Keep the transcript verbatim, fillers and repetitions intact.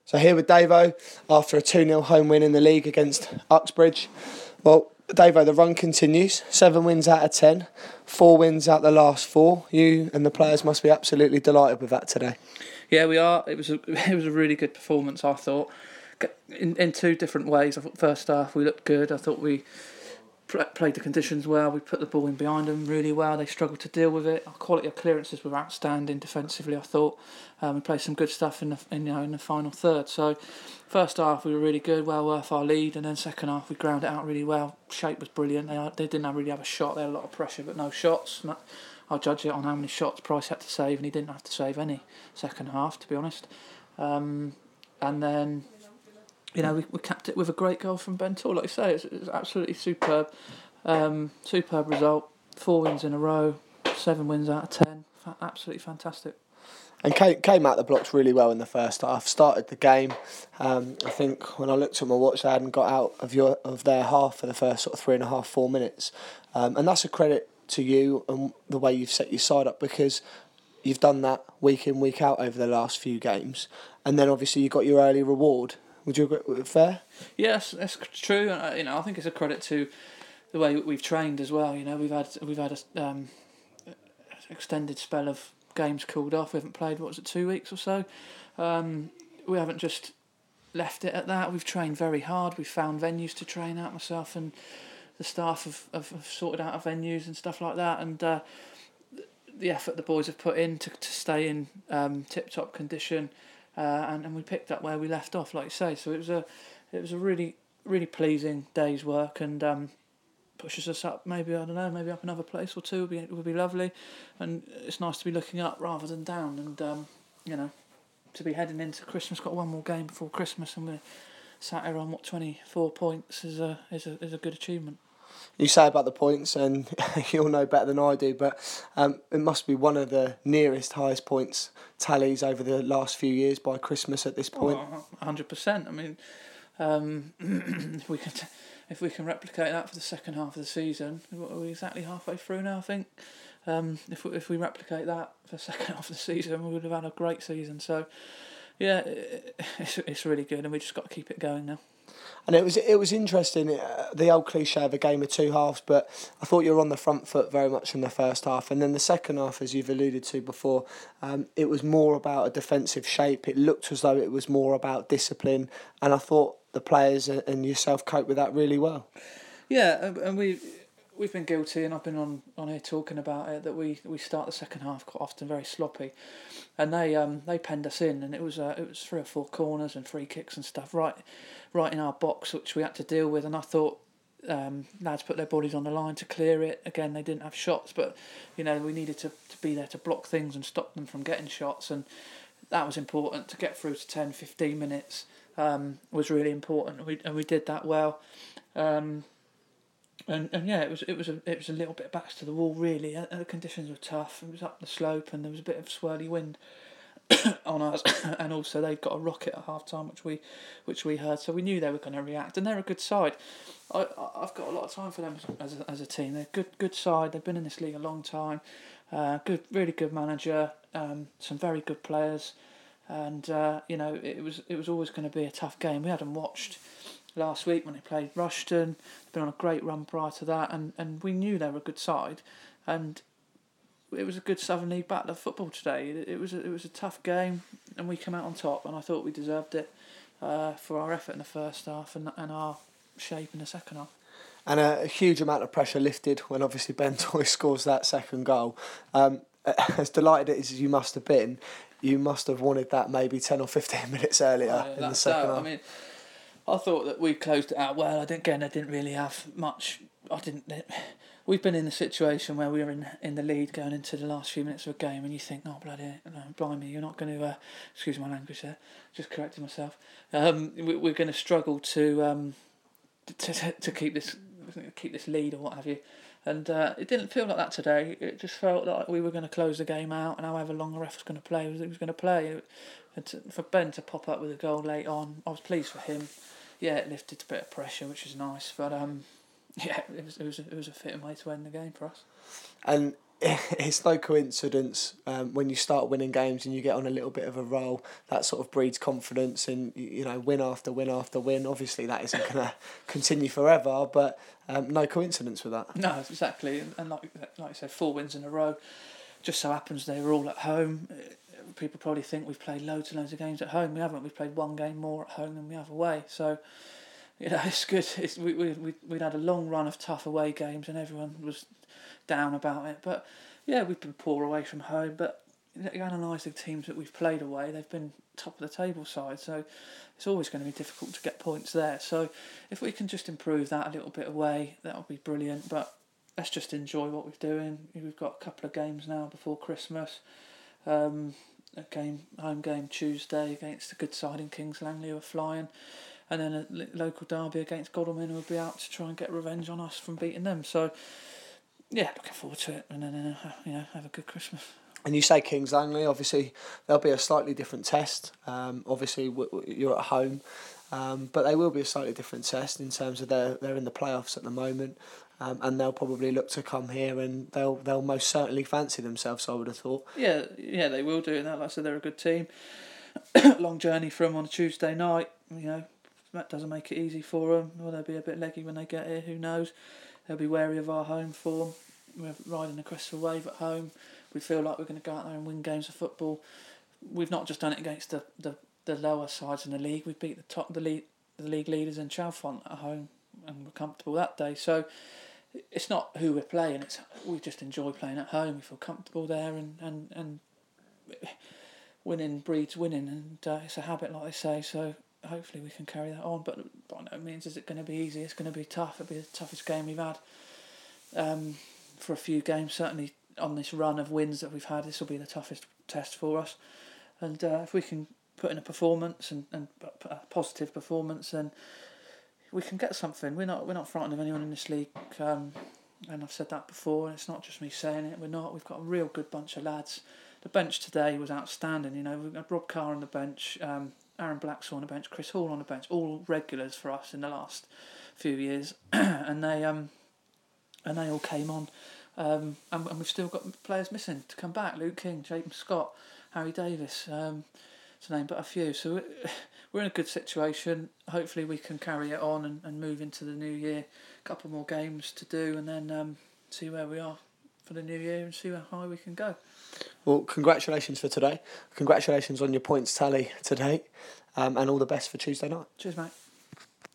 So here with Davo, after a two nil home win in the league against Uxbridge. Well, Davo, the run continues. Seven wins out of ten. Four wins out the last four. You and the players must be absolutely delighted with that today. Yeah, we are. It was a it was a really good performance, I thought, in in two different ways. I thought first half we looked good. I thought we played the conditions well. We put the ball in behind them really well. They struggled to deal with it. Our quality of clearances were outstanding defensively, I thought. Um, we played some good stuff in the in, you know, in the final third. So first half we were really good, well worth our lead, and then second half we ground it out really well. Shape was brilliant. They they didn't really have a shot. They had a lot of pressure but no shots. I'll judge it on how many shots Price had to save, and he didn't have to save any second half, to be honest. Um, and then, you know, we, we capped it with a great goal from Ben Tor. Like you say, it's, it's absolutely superb. Um, superb result. Four wins in a row, seven wins out of ten. Absolutely fantastic. And came, came out the blocks really well in the first half. Started the game. Um, I think when I looked at my watch, they hadn't got out of your of their half for the first sort of three and a half, four minutes. Um, and that's a credit to you and the way you've set your side up, because you've done that week in, week out over the last few games. And then obviously you got your early reward. Would you agree with fair? Yes, that's true. And you know, I think it's a credit to the way we've trained as well. You know, we've had we've had a um, extended spell of games called off. We haven't played, what was it, two weeks or so. Um, we haven't just left it at that. We've trained very hard. We've found venues to train at. Myself and the staff have, have, have sorted out venues and stuff like that. And uh, the effort the boys have put in to, to stay in um, tip-top condition. Uh, and, and we picked up where we left off, like you say. So it was a it was a really, really pleasing day's work, and um, pushes us up, maybe, I don't know, maybe up another place or two would be would be lovely. And it's nice to be looking up rather than down, and um, you know, to be heading into Christmas. Got one more game before Christmas, and we're sat here on what twenty-four points is a is a is a good achievement. You say about the points, and you'll know better than I do, but um, it must be one of the nearest highest points tallies over the last few years by Christmas at this point. Oh, one hundred percent. I mean, um, if we can if we can replicate that for the second half of the season, we're exactly halfway through now, I think. Um, if we, if we replicate that for the second half of the season, we would have had a great season. So, yeah, it's it's really good, and we just got to keep it going now. And it was it was interesting, uh, the old cliche of a game of two halves, but I thought you were on the front foot very much in the first half. And then the second half, as you've alluded to before, um, it was more about a defensive shape. It looked as though it was more about discipline. And I thought the players and yourself coped with that really well. Yeah, and we... We've been guilty, and I've been on, on here talking about it, that we, we start the second half quite often very sloppy, and they um they penned us in, and it was uh, it was three or four corners and free kicks and stuff right right in our box, which we had to deal with. And I thought um, lads put their bodies on the line to clear it. Again, they didn't have shots, but you know, we needed to, to be there to block things and stop them from getting shots, and that was important. To get through to ten, fifteen minutes um, was really important, and we and we did that well. Um, And and yeah, it was it was a it was a little bit backs to the wall really. And the conditions were tough. It was up the slope, and there was a bit of swirly wind on us. And also they'd got a rocket at half time, which we which we heard. So we knew they were going to react, and they're a good side. I I've got a lot of time for them as a, as a team. They're a good good side. They've been in this league a long time. Uh, good, really good manager. Um, some very good players, and uh, you know, it was it was always going to be a tough game. We had them watched last week when they played Rushton. They've been on a great run prior to that, and, and we knew they were a good side, and it was a good Southern League battle of football today. It, it was a, it was a tough game, and we came out on top, and I thought we deserved it uh, for our effort in the first half and and our shape in the second half. And a, a huge amount of pressure lifted when obviously Ben Toy scores that second goal. Um, as delighted as you must have been, you must have wanted that maybe ten or fifteen minutes earlier Oh, yeah, in the second that, half. I mean, I thought that we closed it out well. I didn't, again, I didn't really have much. I didn't. We've been in a situation where we were in in the lead going into the last few minutes of a game, and you think, oh bloody, no, blimey, you're not going to. Uh, excuse my language there. Just correcting myself. Um, we, we're going to struggle to um, to to keep this keep this lead or what have you. And uh, it didn't feel like that today. It just felt like we were going to close the game out, and however long the ref was going to play, he was going to play. And to, for Ben to pop up with a goal late on, I was pleased for him. Yeah, it lifted a bit of pressure, which is nice. But um, yeah, it was it was a, it was a fitting way to end the game for us. And it's no coincidence um, when you start winning games and you get on a little bit of a roll, that sort of breeds confidence, and you know, win after win after win. Obviously that isn't going to continue forever, but um, no coincidence with that. No, exactly, and, and like like I said, four wins in a row. Just so happens they were all at home. People probably think we've played loads and loads of games at home. We haven't. We've played one game more at home than we have away. So, you know, it's good. It's, we we we we'd had a long run of tough away games, and everyone was down about it. But yeah, we've been poor away from home. But you analyse the teams that we've played away; they've been top of the table side. So it's always going to be difficult to get points there. So if we can just improve that a little bit away, that would be brilliant. But let's just enjoy what we're doing. We've got a couple of games now before Christmas. Um, a game, home game Tuesday against a good side in Kings Langley who are flying, and then a local derby against Godalming who will be out to try and get revenge on us from beating them. So, yeah, looking forward to it, and then uh, you know, have a good Christmas. And you say Kings Langley, obviously there'll be a slightly different test. Um, obviously w- w- you're at home, um, but they will be a slightly different test in terms of they're they're in the playoffs at the moment. Um, and they'll probably look to come here, and they'll they'll most certainly fancy themselves, I would have thought. Yeah, yeah, they will do. And like I said, they're a good team. Long journey from on a Tuesday night. You know, that doesn't make it easy for them. Will they be a bit leggy when they get here? Who knows? They'll be wary of our home form. We're riding a crestful wave at home. We feel like we're going to go out there and win games of football. We've not just done it against the, the, the lower sides in the league. We beat the top the league the league leaders in Chalfont at home, and we're comfortable that day. So. It's not who we're playing, it's we just enjoy playing at home, we feel comfortable there, and, and, and winning breeds winning, and uh, it's a habit, like I say, so hopefully we can carry that on. But by no means is it going to be easy. It's going to be tough. It'll be the toughest game we've had um, for a few games. Certainly on this run of wins that we've had, this will be the toughest test for us. And uh, if we can put in a performance and, and a positive performance, then we can get something. We're not we're not frightened of anyone in this league, um, and I've said that before. And it's not just me saying it. We're not. We've got a real good bunch of lads. The bench today was outstanding. You know, we've got Rob Carr on the bench, um, Aaron Blacksaw on the bench, Chris Hall on the bench. All regulars for us in the last few years, and they um, and they all came on. Um, and, and we've still got players missing to come back. Luke King, Jaden Scott, Harry Davis, um, to name but a few. So. It, We're in a good situation. Hopefully we can carry it on and, and move into the new year. A couple more games to do, and then um, see where we are for the new year and see how high we can go. Well, congratulations for today. Congratulations on your points tally today, um, and all the best for Tuesday night. Cheers, mate.